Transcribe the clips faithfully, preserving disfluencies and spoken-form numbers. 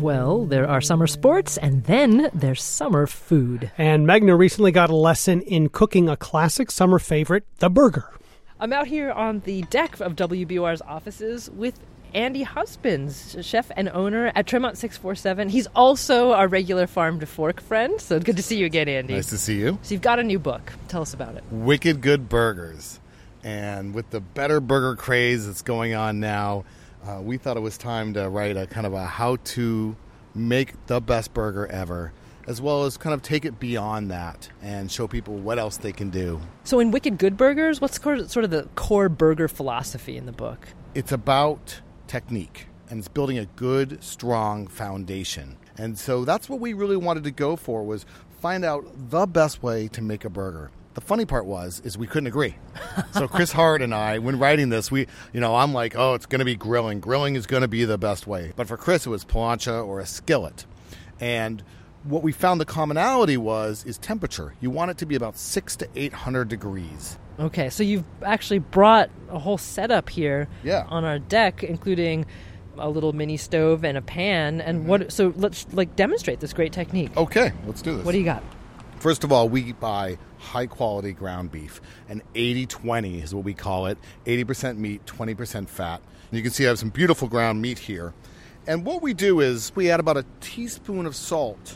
Well, there are summer sports, and then there's summer food. And Magna recently got a lesson in cooking a classic summer favorite, the burger. I'm out here on the deck of W B O R's offices with Andy Husbands, chef and owner at Tremont six forty-seven. He's also our regular Farm to Fork friend, so good to see you again, Andy. Nice to see you. So you've got a new book. Tell us about it. Wicked Good Burgers. And with the better burger craze that's going on now, uh, we thought it was time to write a kind of a how-to make the best burger ever, as well as kind of take it beyond that and show people what else they can do. So in Wicked Good Burgers, what's sort of the core burger philosophy in the book? It's about technique, and it's building a good, strong foundation. And so that's what we really wanted to go for, was find out the best way to make a burger. The funny part was, is we couldn't agree. So Chris Hart and I, when writing this, we, you know, I'm like, oh, it's going to be grilling. Grilling is going to be the best way. But for Chris, it was plancha or a skillet. And what we found the commonality was, is temperature. You want it to be about six to eight hundred degrees. Okay, so you've actually brought a whole setup here yeah. on our deck, including a little mini stove and a pan. And mm-hmm. what? So let's like demonstrate this great technique. Okay, let's do this. What do you got? First of all, we buy high-quality ground beef, and eighty twenty is what we call it. eighty percent meat, twenty percent fat. And you can see I have some beautiful ground meat here. And what we do is we add about a teaspoon of salt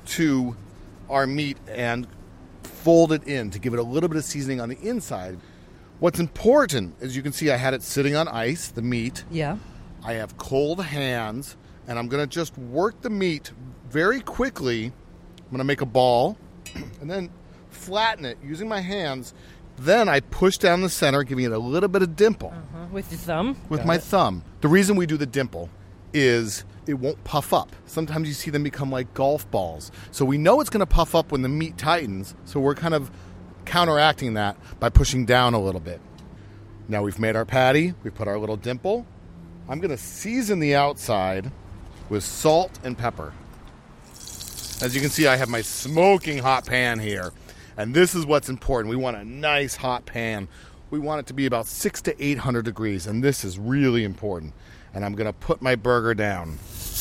to our meat and fold it in to give it a little bit of seasoning on the inside. What's important is you can see I had it sitting on ice, the meat. Yeah. I have cold hands, and I'm going to just work the meat very quickly. I'm going to make a ball and then flatten it using my hands. Then I push down the center, giving it a little bit of dimple. Uh-huh. With your thumb? With Got my it. thumb. The reason we do the dimple is it won't puff up. Sometimes you see them become like golf balls. So we know it's going to puff up when the meat tightens, so we're kind of counteracting that by pushing down a little bit. Now we've made our patty, we've put our little dimple. I'm going to season the outside with salt and pepper. As you can see, I have my smoking hot pan here. And this is what's important. We want a nice hot pan. We want it to be about six to eight hundred degrees, and this is really important. And I'm going to put my burger down.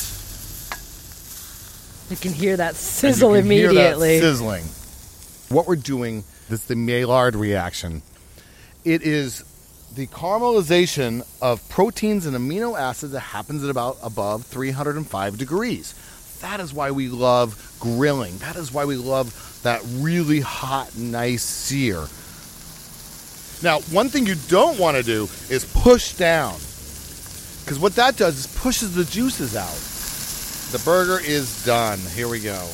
You can hear that sizzle and you can immediately. Hear that sizzling. What we're doing is the Maillard reaction. It is the caramelization of proteins and amino acids that happens at about above three hundred five degrees. That is why we love grilling. That is why we love that really hot, nice sear. Now, one thing you don't want to do is push down, because what that does is pushes the juices out. The burger is done. Here we go.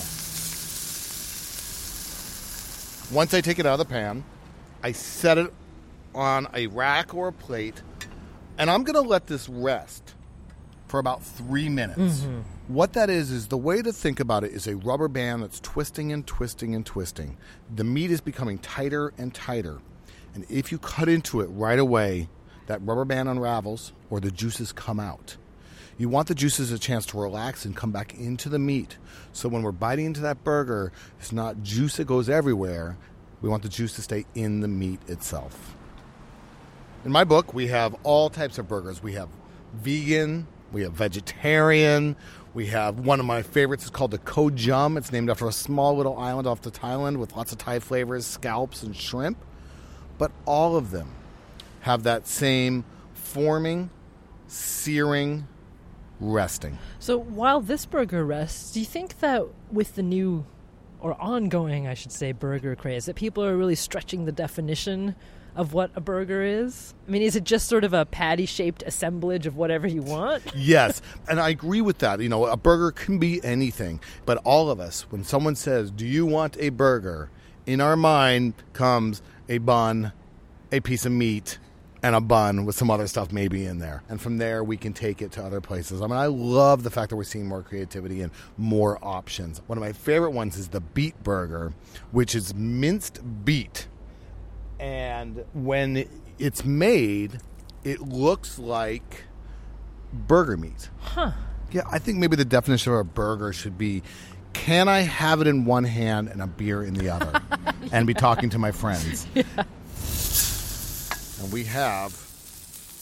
Once I take it out of the pan, I set it on a rack or a plate, and I'm going to let this rest for about three minutes. Mm-hmm. What that is, is the way to think about it is a rubber band that's twisting and twisting and twisting. The meat is becoming tighter and tighter. And if you cut into it right away, that rubber band unravels or the juices come out. You want the juices a chance to relax and come back into the meat. So when we're biting into that burger, it's not juice that goes everywhere. We want the juice to stay in the meat itself. In my book, we have all types of burgers. We have vegan, we have vegetarian, we have one of my favorites is called the Ko Jum. It's named after a small little island off the Thailand with lots of Thai flavors, scallops and shrimp. But all of them have that same forming, searing, resting. So while this burger rests, do you think that with the new, or ongoing, I should say, burger craze, that people are really stretching the definition of what a burger is? I mean, is it just sort of a patty-shaped assemblage of whatever you want? Yes, and I agree with that. You know, a burger can be anything. But all of us, when someone says, do you want a burger? In our mind comes a bun, a piece of meat, and a bun with some other stuff maybe in there. And from there, we can take it to other places. I mean, I love the fact that we're seeing more creativity and more options. One of my favorite ones is the beet burger, which is minced beet. And when it's made, it looks like burger meat. Huh. Yeah, I think maybe the definition of a burger should be, can I have it in one hand and a beer in the other? And be talking to my friends. Yeah. And we have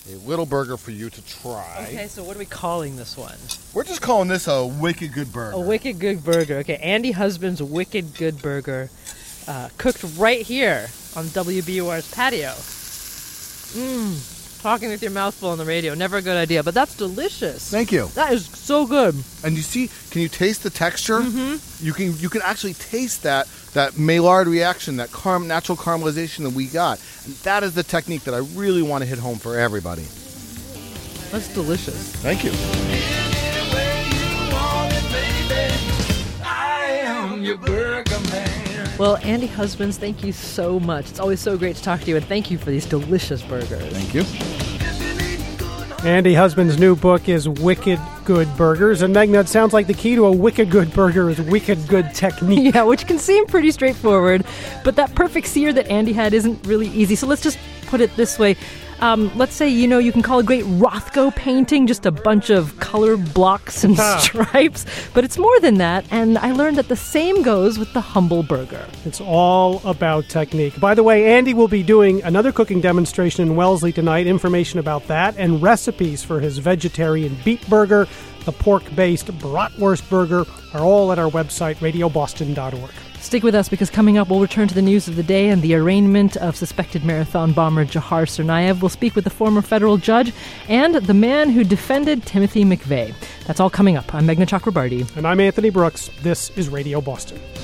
a little burger for you to try. Okay, so what are we calling this one? We're just calling this a wicked good burger. A wicked good burger. Okay, Andy Husband's wicked good burger, uh, cooked right here on W B U R's patio. Mmm. Talking with your mouth full on the radio, never a good idea, but that's delicious. Thank you. That is so good. And you see, can you taste the texture? Mm-hmm. You can you can actually taste that that Maillard reaction, that car- natural caramelization that we got. And that is the technique that I really want to hit home for everybody. That's delicious. Thank you. Well, Andy Husbands, thank you so much. It's always so great to talk to you, and thank you for these delicious burgers. Thank you. Andy Husband's new book is Wicked Good Burgers. And Meghna, it sounds like the key to a wicked good burger is wicked good technique. Yeah, which can seem pretty straightforward, but that perfect sear that Andy had isn't really easy. So let's just put it this way. Um, let's say, you know, you can call a great Rothko painting just a bunch of color blocks and stripes, but it's more than that, and I learned that the same goes with the humble burger. It's all about technique. By the way, Andy will be doing another cooking demonstration in Wellesley tonight. Information about that and recipes for his vegetarian beet burger, the pork-based bratwurst burger are all at our website, radio boston dot org. Stick with us, because coming up we'll return to the news of the day and the arraignment of suspected marathon bomber Jahar Tsarnaev. We'll speak with the former federal judge and the man who defended Timothy McVeigh. That's all coming up. I'm Meghna Chakrabarty. And I'm Anthony Brooks. This is Radio Boston.